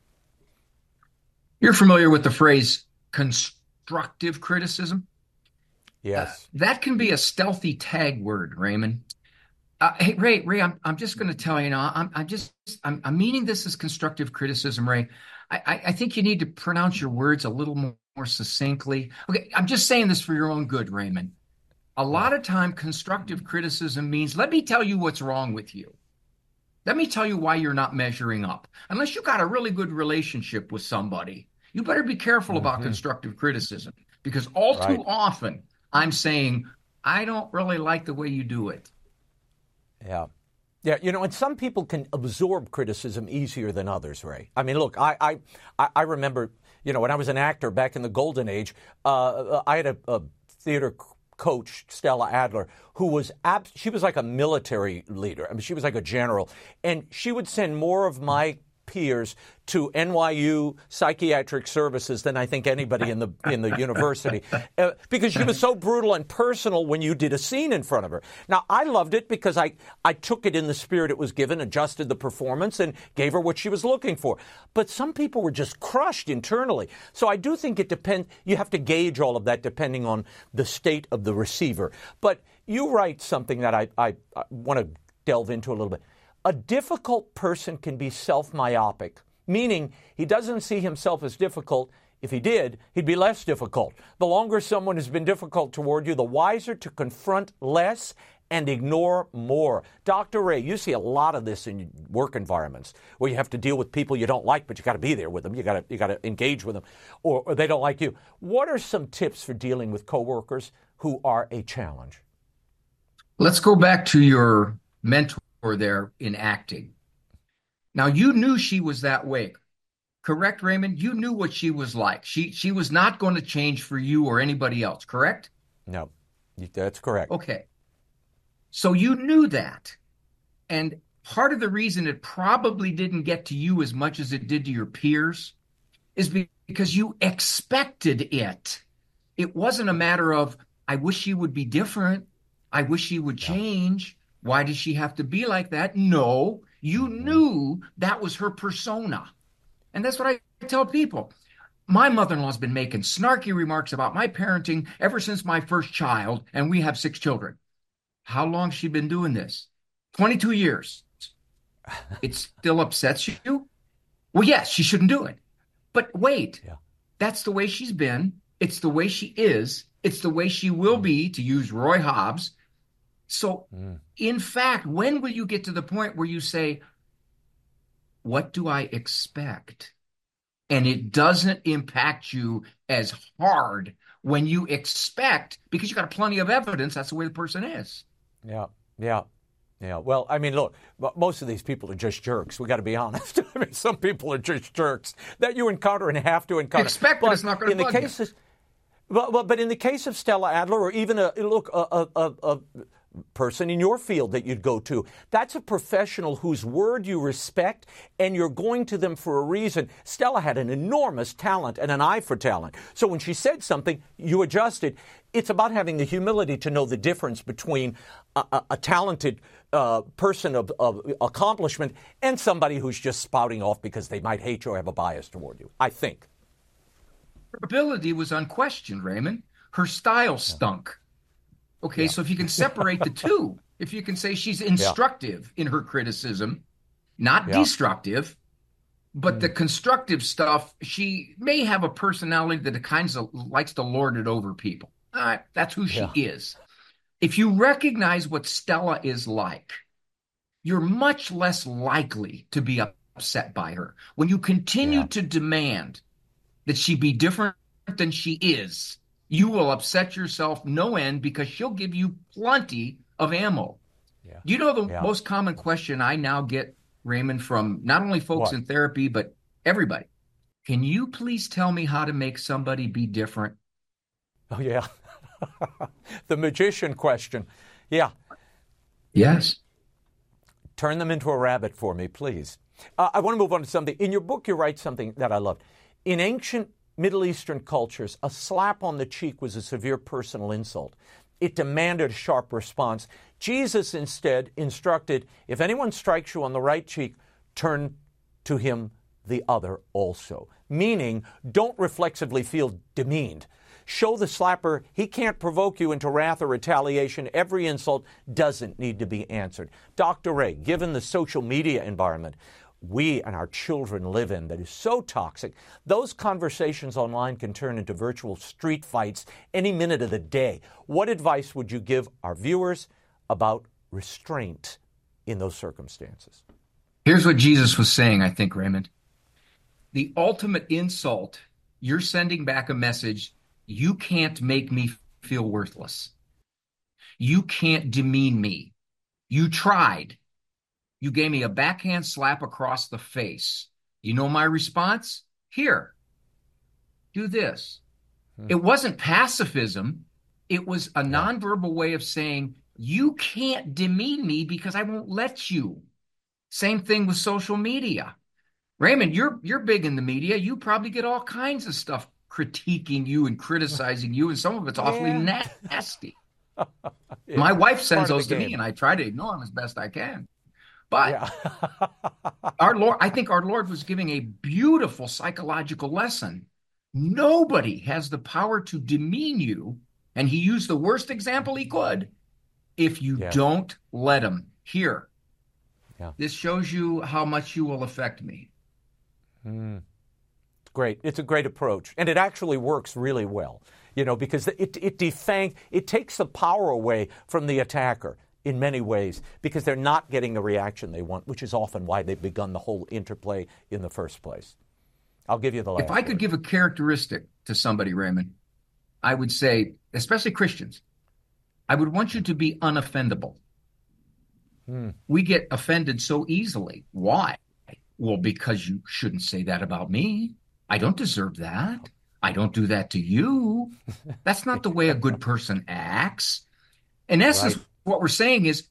You're familiar with the phrase constructive criticism? Yes. Uh, that can be a stealthy tag word, Raymond. Uh, hey, Ray, Ray, I'm I'm just going to tell you, you know, I'm I'm just I'm, I'm meaning this as constructive criticism, Ray. I, I I think you need to pronounce your words a little more, more succinctly. Okay, I'm just saying this for your own good, Raymond. A lot of time, constructive criticism means, let me tell you what's wrong with you. Let me tell you why you're not measuring up. Unless you got a really good relationship with somebody, you better be careful mm-hmm. about constructive criticism because all right. too often I'm saying, I don't really like the way you do it. Yeah. Yeah, you know, and some people can absorb criticism easier than others, Ray. I mean, look, I I, I remember, you know, when I was an actor back in the golden age, uh, I had a, a theater coach, Stella Adler, who was, ab- she was like a military leader. I mean, she was like a general. And she would send more of my peers to N Y U psychiatric services than I think anybody in the in the university uh, because she was so brutal and personal when you did a scene in front of her. Now, I loved it because I, I took it in the spirit it was given, adjusted the performance, and gave her what she was looking for. But some people were just crushed internally. So I do think it depends. You have to gauge all of that depending on the state of the receiver. But you write something that I, I, I want to delve into a little bit. A difficult person can be self-myopic, meaning he doesn't see himself as difficult. If he did, he'd be less difficult. The longer someone has been difficult toward you, the wiser to confront less and ignore more. Doctor Ray, you see a lot of this in work environments where you have to deal with people you don't like, but you got to be there with them. You got to you got to engage with them, or, or they don't like you. What are some tips for dealing with coworkers who are a challenge? Let's go back to your mentor there in acting. Now, you knew she was that way, correct, Raymond? You knew what she was like. She she was not going to change for you or anybody else, correct? No, that's correct. Okay. So you knew that. And part of the reason it probably didn't get to you as much as it did to your peers is because you expected it. It wasn't a matter of, I wish she would be different. I wish she would change. Why does she have to be like that? No, you knew that was her persona. And that's what I tell people. My mother-in-law's been making snarky remarks about my parenting ever since my first child, and we have six children. How long has she been doing this? twenty-two years. It still upsets you? Well, yes, she shouldn't do it. But wait, yeah. That's the way she's been. It's the way she is. It's the way she will mm. be, to use Roy Hobbs. So, mm. in fact, when will you get to the point where you say, what do I expect? And it doesn't impact you as hard when you expect, because you got plenty of evidence that's the way the person is. Yeah, yeah, yeah. Well, I mean, look, most of these people are just jerks. We got to be honest. I mean, some people are just jerks that you encounter and have to encounter. Expect, but it's not going to bug you. But, but, but in the case of Stella Adler, or even a look, a, a, a person in your field that you'd go to, that's a professional whose word you respect, and you're going to them for a reason. Stella had an enormous talent and an eye for talent. So when she said something, you adjusted. It's about having the humility to know the difference between a, a, a talented uh, person of, of accomplishment and somebody who's just spouting off because they might hate you or have a bias toward you, I think. Her ability was unquestioned, Raymond. Her style stunk. Okay, yeah. So if you can separate the two, if you can say she's instructive yeah. in her criticism, not yeah. destructive, but mm. the constructive stuff, she may have a personality that kind of likes to lord it over people. All right, that's who she yeah. is. If you recognize what Stella is like, you're much less likely to be upset by her. When you continue yeah. to demand that she be different than she is, you will upset yourself no end because she'll give you plenty of ammo. Yeah. You know the yeah. most common question I now get, Raymond, from not only folks what? in therapy, but everybody. Can you please tell me how to make somebody be different? Oh, yeah. The magician question. Yeah. Yes. Turn them into a rabbit for me, please. Uh, I want to move on to something. In your book, you write something that I loved. In ancient Middle Eastern cultures, a slap on the cheek was a severe personal insult. It demanded a sharp response. Jesus instead instructed, if anyone strikes you on the right cheek, turn to him the other also. Meaning, don't reflexively feel demeaned. Show the slapper he can't provoke you into wrath or retaliation. Every insult doesn't need to be answered. Doctor Ray, given the social media environment we and our children live in that is so toxic, those conversations online can turn into virtual street fights any minute of the day. What advice would you give our viewers about restraint in those circumstances? Here's what Jesus was saying, I think, Raymond. The ultimate insult, you're sending back a message, you can't make me feel worthless. You can't demean me. You tried. You gave me a backhand slap across the face. You know my response? Here, do this. Hmm. It wasn't pacifism. It was a nonverbal way of saying, you can't demean me because I won't let you. Same thing with social media. Raymond, you're you're big in the media. You probably get all kinds of stuff critiquing you and criticizing you, and some of it's awfully yeah. nasty. Yeah. My wife sends those to me, and I try to ignore them as best I can. But yeah. our Lord, I think our Lord was giving a beautiful psychological lesson. Nobody has the power to demean you, and he used the worst example he could, if you yeah. don't let him. Here, yeah. this shows you how much you will affect me. Mm. It's great. It's a great approach, and it actually works really well, you know, because it it defang it takes the power away from the attacker in many ways, because they're not getting the reaction they want, which is often why they've begun the whole interplay in the first place. I'll give you the last If I could word. give a characteristic to somebody, Raymond, I would say, especially Christians, I would want you to be unoffendable. Hmm. We get offended so easily. Why? Well, because you shouldn't say that about me. I don't deserve that. I don't do that to you. That's not the way a good person acts. In essence, right. what we're saying is,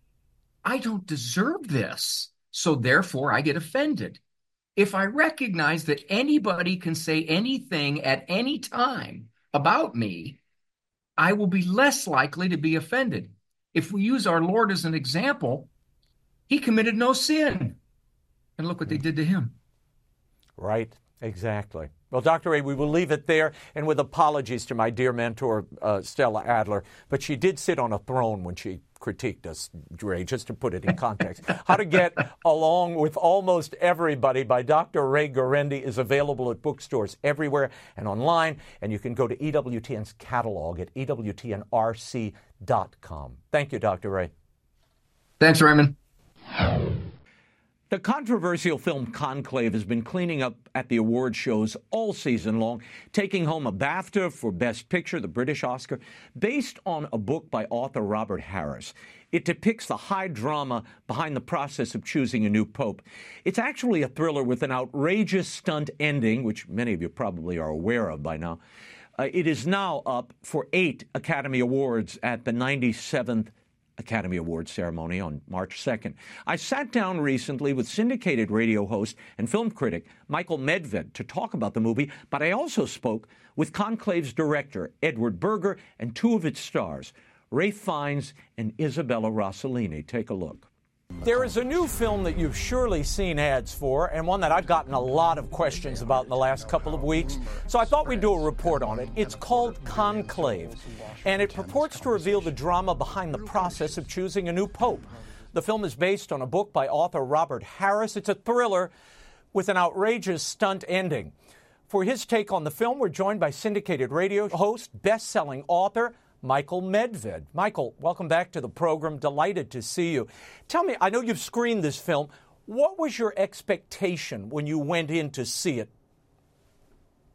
I don't deserve this, so therefore I get offended. If I recognize that anybody can say anything at any time about me, I will be less likely to be offended. If we use our Lord as an example, he committed no sin. And look what they did to him. Right, exactly. Well, Doctor Ray, we will leave it there, and with apologies to my dear mentor, uh, Stella Adler, but she did sit on a throne when she critiqued us, Ray, just to put it in context. How to Get Along with Almost Everybody by Doctor Ray Guarendi is available at bookstores everywhere and online, and you can go to E W T N's catalog at E W T N R C dot com. Thank you, Doctor Ray. Thanks, Raymond. The controversial film Conclave has been cleaning up at the award shows all season long, taking home a BAFTA for Best Picture, the British Oscar, based on a book by author Robert Harris. It depicts the high drama behind the process of choosing a new pope. It's actually a thriller with an outrageous stunt ending, which many of you probably are aware of by now. Uh, it is now up for eight Academy Awards at the ninety-seventh Academy Awards ceremony on March second. I sat down recently with syndicated radio host and film critic Michael Medved to talk about the movie, but I also spoke with Conclave's director, Edward Berger, and two of its stars, Ralph Fiennes and Isabella Rossellini. Take a look. There is a new film that you've surely seen ads for, and one that I've gotten a lot of questions about in the last couple of weeks, so I thought we'd do a report on it. It's called Conclave, and it purports to reveal the drama behind the process of choosing a new pope. The film is based on a book by author Robert Harris. It's a thriller with an outrageous stunt ending. For his take on the film, we're joined by syndicated radio host, best-selling author, Michael Medved. Michael, welcome back to the program. Delighted to see you. Tell me, I know you've screened this film. What was your expectation when you went in to see it?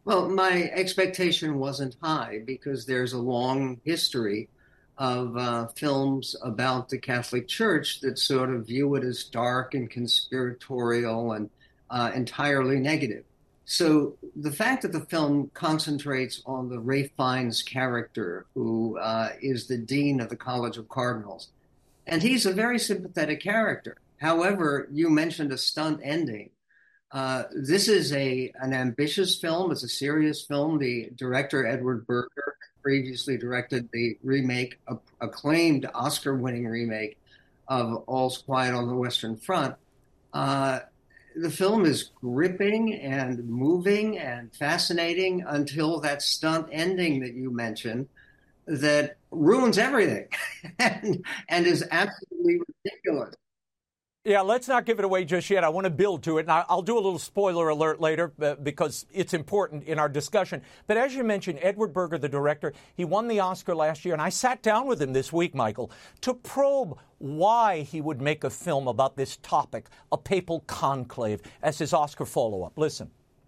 Well, my expectation wasn't high because there's a long history of uh, films about the Catholic Church that sort of view it as dark and conspiratorial and uh, entirely negative. So the fact that the film concentrates on the Ralph Fiennes character, who uh, is the dean of the College of Cardinals, and he's a very sympathetic character. However, you mentioned a stunt ending. Uh, this is a an ambitious film. It's a serious film. The director, Edward Berger, previously directed the remake, a, acclaimed Oscar-winning remake of All's Quiet on the Western Front. Uh, the film is gripping and moving and fascinating until that stunt ending that you mentioned that ruins everything and, and is absolutely ridiculous. Yeah, let's not give it away just yet. I want to build to it, and I'll do a little spoiler alert later uh, because it's important in our discussion. But as you mentioned, Edward Berger, the director, he won the Oscar last year, and I sat down with him this week, Michael, to probe why he would make a film about this topic, a papal conclave, as his Oscar follow-up. Listen.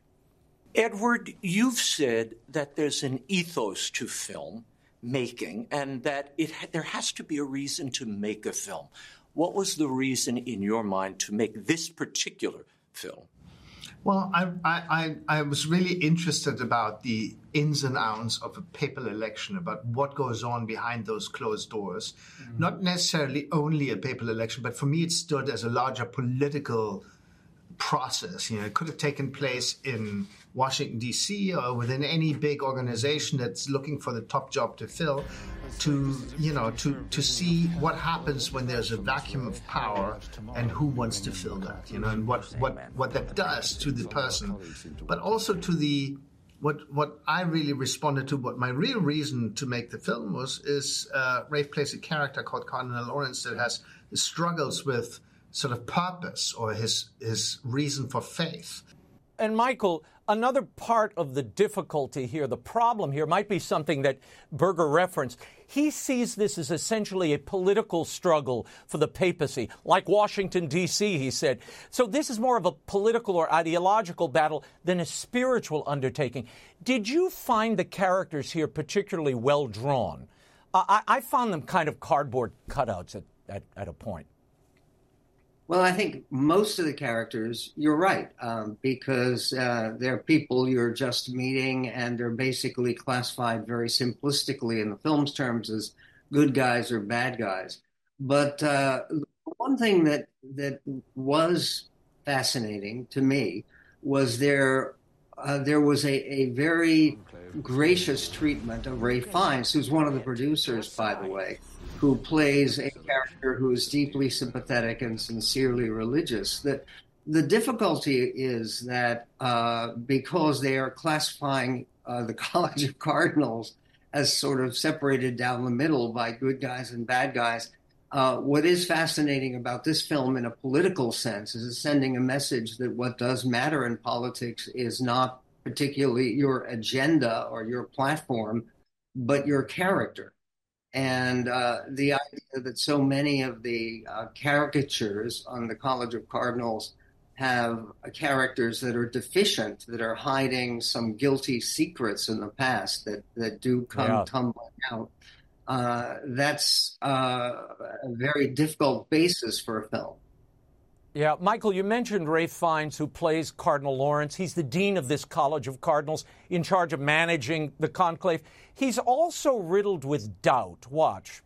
Edward, you've said that there's an ethos to film making and that it there has to be a reason to make a film. What was the reason in your mind to make this particular film? Well, I, I, I was really interested about the ins and outs of a papal election, about what goes on behind those closed doors. Mm-hmm. Not necessarily only a papal election, but for me it stood as a larger political process. You know, it could have taken place in Washington, D C or within any big organization that's looking for the top job to fill, to, you know, to, to see what happens when there's a vacuum of power and who wants to fill that, you know, and what, what, what that does to the person, but also to the, what, what I really responded to, what my real reason to make the film was, is uh, Ralph plays a character called Cardinal Lawrence that has struggles with sort of purpose or his his reason for faith. And Michael, another part of the difficulty here, the problem here, might be something that Berger referenced. He sees this as essentially a political struggle for the papacy, like Washington, D C, he said. So this is more of a political or ideological battle than a spiritual undertaking. Did you find the characters here particularly well drawn? Uh, I, I found them kind of cardboard cutouts at, at, at a point. Well, I think most of the characters, you're right, um, because uh, they're people you're just meeting, and they're basically classified very simplistically in the film's terms as good guys or bad guys. But uh, one thing that that was fascinating to me was there uh, there was a, a very gracious treatment of Ralph Fiennes, who's one of the producers, by the way, who plays a character who is deeply sympathetic and sincerely religious. The, the difficulty is that uh, because they are classifying uh, the College of Cardinals as sort of separated down the middle by good guys and bad guys, uh, what is fascinating about this film in a political sense is it's sending a message that what does matter in politics is not particularly your agenda or your platform, but your character. And uh, the idea that so many of the uh, caricatures on the College of Cardinals have uh, characters that are deficient, that are hiding some guilty secrets in the past that, that do come yeah. tumbling out, uh, that's uh, a very difficult basis for a film. Yeah, Michael, you mentioned Ralph Fiennes, who plays Cardinal Lawrence. He's the dean of this College of Cardinals, in charge of managing the conclave. He's also riddled with doubt. Watch.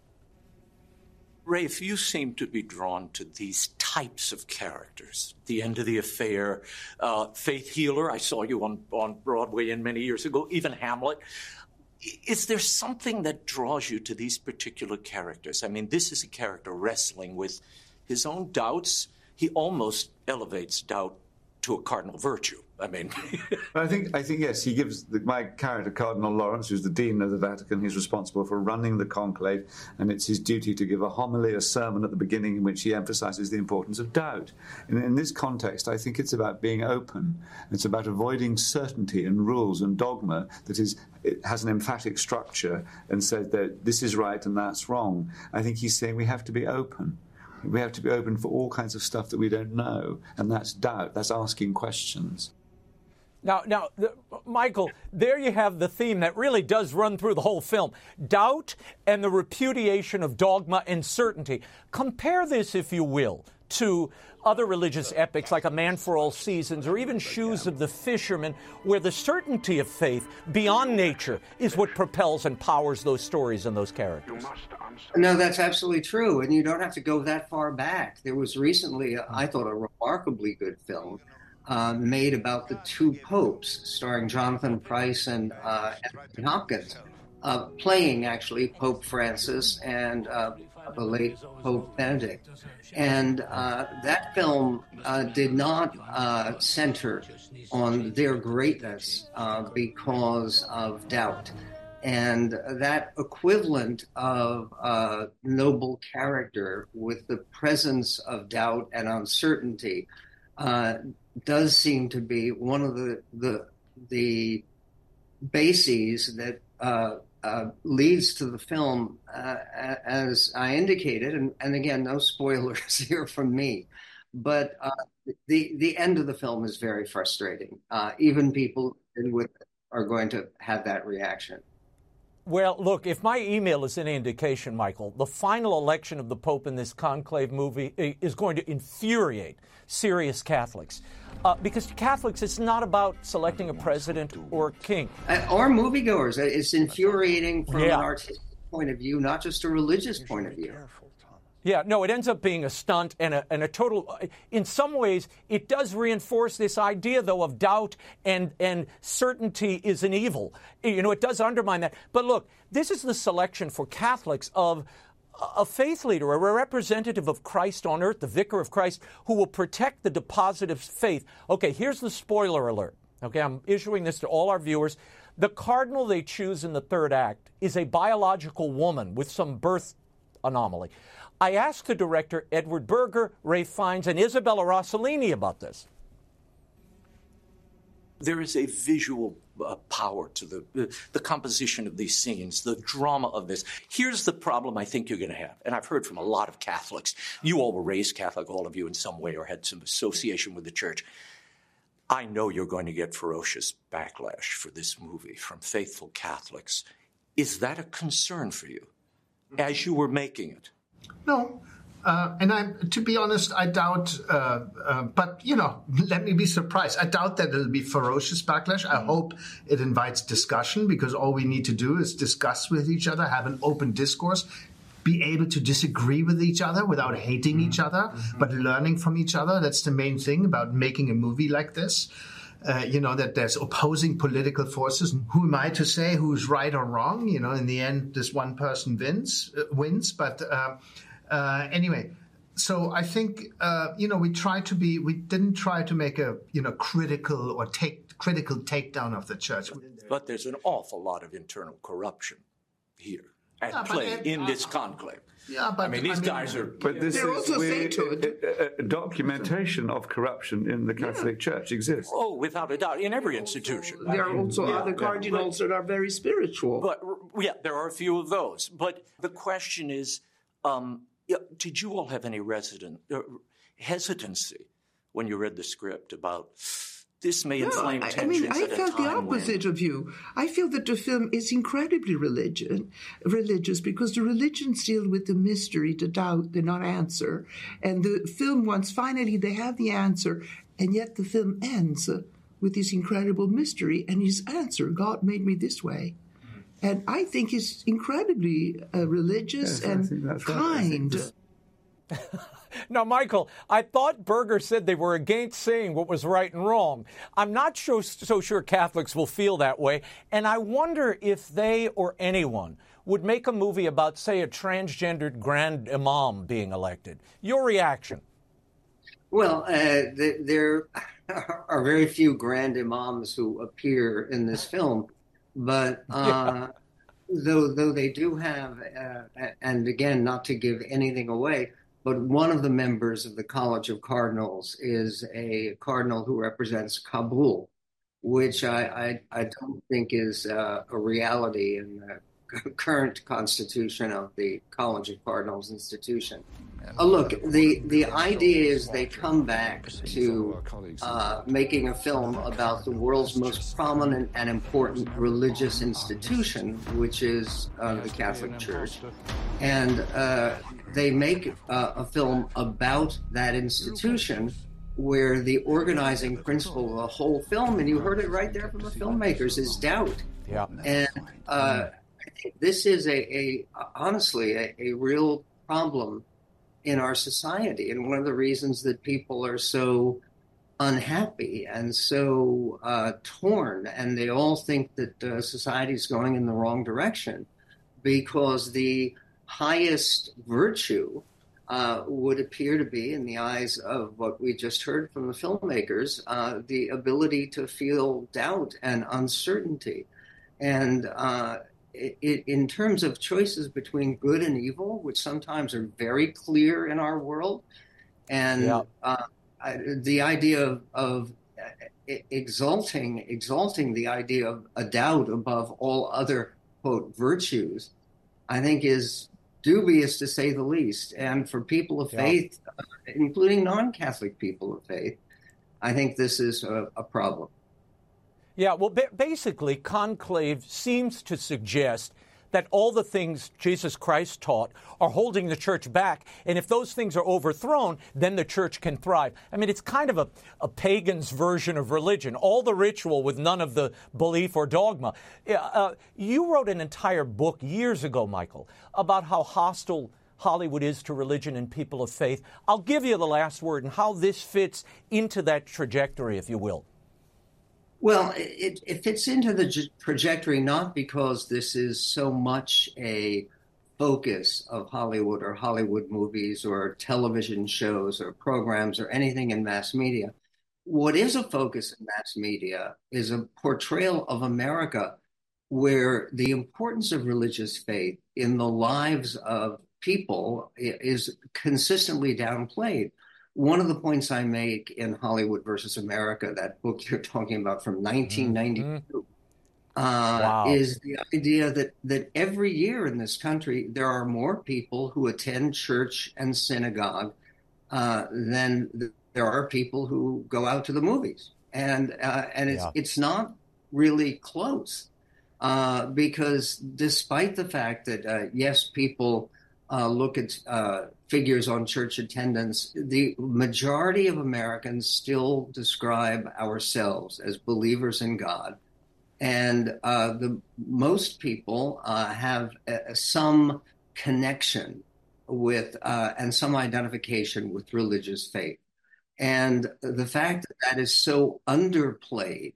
Ralph, you seem to be drawn to these types of characters. The End of the Affair, uh, Faith Healer. I saw you on, on Broadway in many years ago, even Hamlet. Is there something that draws you to these particular characters? I mean, this is a character wrestling with his own doubts. He almost elevates doubt to a cardinal virtue. I mean, I think, I think yes, he gives the, my character, Cardinal Lawrence, who's the Dean of the Vatican. He's responsible for running the conclave, and it's his duty to give a homily, a sermon at the beginning in which he emphasizes the importance of doubt. And in this context, I think it's about being open. It's about avoiding certainty and rules and dogma that is, it has an emphatic structure and says that this is right and that's wrong. I think he's saying we have to be open. We have to be open for all kinds of stuff that we don't know, and that's doubt, that's asking questions. Now, now, the, Michael, there you have the theme that really does run through the whole film. Doubt and the repudiation of dogma and certainty. Compare this, if you will, to other religious epics like A Man for All Seasons or even Shoes of the Fisherman, where the certainty of faith beyond nature is what propels and powers those stories and those characters. No, that's absolutely true. And you don't have to go that far back. There was recently, I thought, a remarkably good film uh, made about the two popes, starring Jonathan Pryce and uh, Anthony Hopkins, uh, playing actually Pope Francis and uh, the late Pope Benedict. And uh, that film uh, did not uh, center on their greatness uh, because of doubt. And that equivalent of uh, noble character with the presence of doubt and uncertainty uh, does seem to be one of the the, the bases that uh, uh, leads to the film, uh, as I indicated. And, and again, no spoilers here from me. But uh, the the end of the film is very frustrating. Uh, even people with it are going to have that reaction. Well, look, if my email is any indication, Michael, the final election of the Pope in this conclave movie is going to infuriate serious Catholics. Uh, because to Catholics, it's not about selecting a president or a king. Uh, or moviegoers. It's infuriating from yeah. an artistic point of view, not just a religious point of view. Yeah, no, it ends up being a stunt and a, and a total, in some ways, it does reinforce this idea, though, of doubt and, and certainty is an evil. You know, it does undermine that. But look, this is the selection for Catholics of a faith leader, a representative of Christ on earth, the vicar of Christ, who will protect the deposit of faith. Okay, here's the spoiler alert. Okay, I'm issuing this to all our viewers. The cardinal they choose in the third act is a biological woman with some birth anomaly. I asked the director, Edward Berger, Ralph Fiennes, and Isabella Rossellini about this. There is a visual uh, power to the, the the composition of these scenes, the drama of this. Here's the problem I think you're going to have, and I've heard from a lot of Catholics. You all were raised Catholic, all of you in some way, or had some association with the church. I know you're going to get ferocious backlash for this movie from faithful Catholics. Is that a concern for you as you were making it? No. Uh, and I, to be honest, I doubt, uh, uh, but, you know, let me be surprised. I doubt that it'll be ferocious backlash. I hope it invites discussion, because all we need to do is discuss with each other, have an open discourse, be able to disagree with each other without hating each other, mm-hmm. but learning from each other. That's the main thing about making a movie like this. Uh, you know, that there's opposing political forces. Who am I to say who's right or wrong? You know, in the end, this one person wins, uh, wins. But uh, uh, anyway, so I think, uh, you know, we tried to be, we didn't try to make a, you know, critical or take critical takedown of the church. But there's an awful lot of internal corruption here at yeah, play it, in uh, this conclave. Yeah, but I mean, these I mean, guys are. But this They're is also we, sainthood. uh, uh, documentation of corruption in the Catholic yeah. Church exists. Oh, without a doubt, in every institution. There are also yeah, other cardinals yeah. that are very spiritual. But yeah, there are a few of those. But the question is, um, did you all have any resident uh, hesitancy when you read the script about? This may inflame no, tensions. I mean, I at felt a time the opposite when... of you. I feel that the film is incredibly religion, religious because the religions deal with the mystery, the doubt, the non-answer. And the film, once finally they have the answer, and yet the film ends with this incredible mystery and his answer, God made me this way. And I think he's incredibly uh, religious yes, and kind. Now, Michael, I thought Berger said they were against saying what was right and wrong. I'm not so, so sure Catholics will feel that way, and I wonder if they or anyone would make a movie about, say, a transgendered grand imam being elected. Your reaction? Well, uh, th- there are very few grand imams who appear in this film, but uh, yeah. though though they do have, uh, and again, not to give anything away, but one of the members of the College of Cardinals is a cardinal who represents Kabul, which I, I, I don't think is uh, a reality in the current constitution of the College of Cardinals institution. Uh, look, the, the idea is they come back to uh, making a film about the world's most prominent and important religious institution, which is uh, the Catholic Church. And uh, they make uh, a film about that institution where the organizing principle of the whole film, and you heard it right there from the filmmakers, is doubt. Yeah. And uh, I think this is a, a honestly, a, a real problem in our society, and one of the reasons that people are so unhappy and so uh, torn, and they all think that uh, society is going in the wrong direction, because the highest virtue uh, would appear to be, in the eyes of what we just heard from the filmmakers, uh, the ability to feel doubt and uncertainty. And uh, It, it, in terms of choices between good and evil, which sometimes are very clear in our world, and yeah. uh, I, the idea of, of exalting exalting the idea of a doubt above all other, quote, virtues, I think is dubious, to say the least. And for people of yeah. faith, uh, including non-Catholic people of faith, I think this is a, a problem. Yeah, well, ba- basically, Conclave seems to suggest that all the things Jesus Christ taught are holding the church back. And if those things are overthrown, then the church can thrive. I mean, it's kind of a, a pagan's version of religion, all the ritual with none of the belief or dogma. Uh, you wrote an entire book years ago, Michael, about how hostile Hollywood is to religion and people of faith. I'll give you the last word and how this fits into that trajectory, if you will. Well, it, it fits into the trajectory not because this is so much a focus of Hollywood or Hollywood movies or television shows or programs or anything in mass media. What is a focus in mass media is a portrayal of America where the importance of religious faith in the lives of people is consistently downplayed. One of the points I make in Hollywood versus America, that book you're talking about from nineteen ninety-two, mm-hmm. uh, wow. is the idea that, that every year in this country, there are more people who attend church and synagogue uh, than th- there are people who go out to the movies. And uh, and it's, yeah. it's not really close uh, because despite the fact that, uh, yes, people uh, look at uh, figures on church attendance, the majority of Americans still describe ourselves as believers in God. And uh, the most people uh, have uh, some connection with uh, and some identification with religious faith. And the fact that that is so underplayed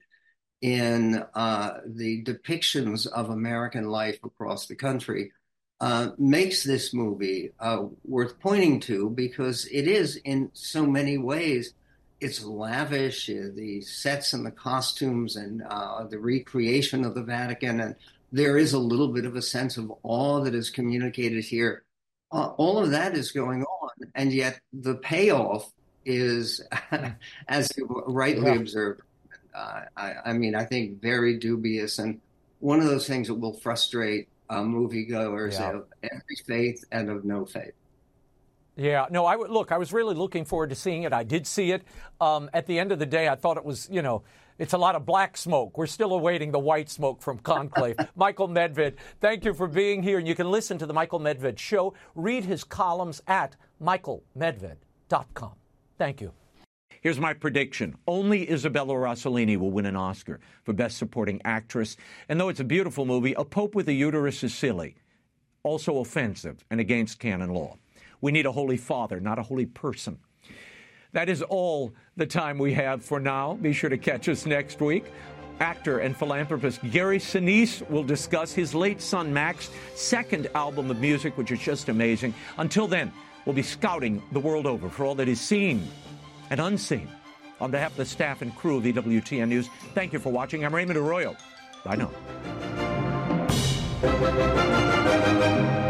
in uh, the depictions of American life across the country uh, makes this movie uh, worth pointing to, because it is, in so many ways, it's lavish, uh, the sets and the costumes and uh, the recreation of the Vatican. And there is a little bit of a sense of awe that is communicated here. Uh, all of that is going on. And yet the payoff is, as you rightly yeah. observed, uh, I, I mean, I think very dubious. And one of those things that will frustrate uh, moviegoers yeah. of every faith and of no faith. Yeah, no, I would look, I was really looking forward to seeing it. I did see it. Um, at the end of the day, I thought it was, you know, it's a lot of black smoke. We're still awaiting the white smoke from Conclave. Michael Medved, thank you for being here. And you can listen to the Michael Medved Show. Read his columns at michael medved dot com. Thank you. Here's my prediction. Only Isabella Rossellini will win an Oscar for Best Supporting Actress. And though it's a beautiful movie, A Pope with a Uterus is silly, also offensive and against canon law. We need a holy father, not a holy person. That is all the time we have for now. Be sure to catch us next week. Actor and philanthropist Gary Sinise will discuss his late son Max's second album of music, which is just amazing. Until then, we'll be scouting the world over for all that is seen and unseen. On behalf of the staff and crew of E W T N News, thank you for watching. I'm Raymond Arroyo. Bye now.